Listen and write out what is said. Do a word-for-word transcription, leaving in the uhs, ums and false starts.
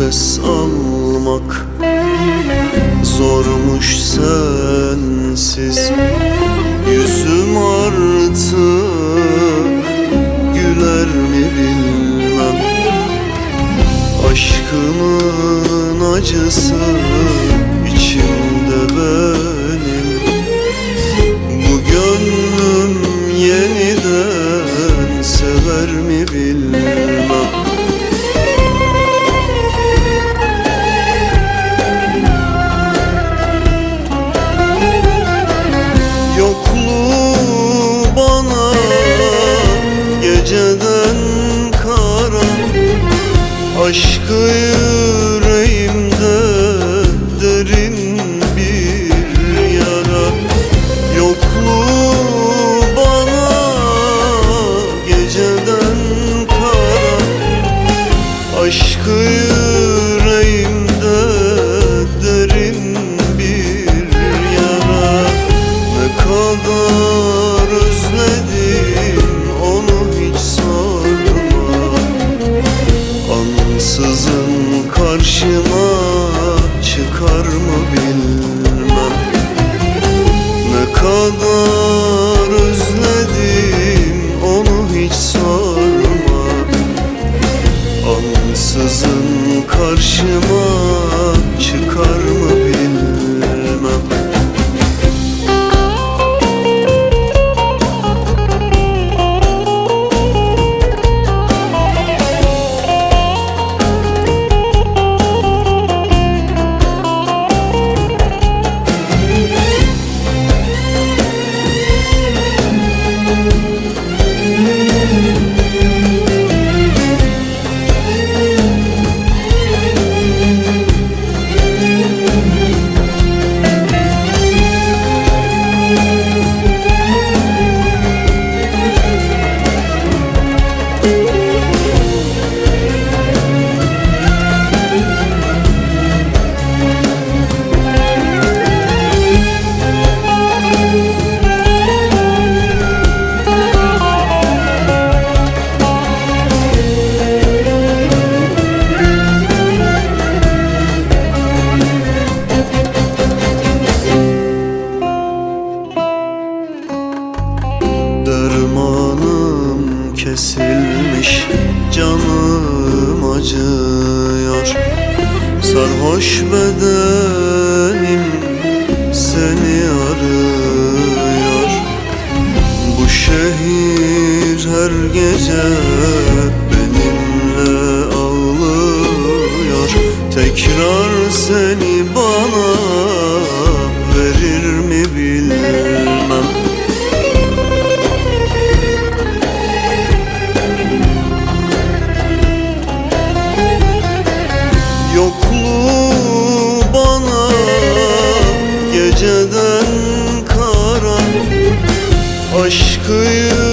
Nefes almak zormuş sensiz. Yüzüm artık güler mi bilmem. Aşkımın acısı içimde benim. Bu gönlüm yeniden sever mi bilmem. Yokluğu bana geceden kara, aşkı yüreğimde derin bir yara. Yokluğu bana geceden kara, aşkı yüreğimde derin bir yara. Ne kadar özledim onu hiç sorma. Ansızın karşıma çıkar mı bilmem. Ne kadar özledim onu hiç sorma. Ansızın karşıma çıkar mı bilmem. Dermanım kesilmiş, canım acıyor. Sarhoş bedenim seni arıyor. Bu şehir her gece benimle ağlıyor. Tekrar seni bana verir mi bilmem. Yokluğu bana geceden kara, aşkı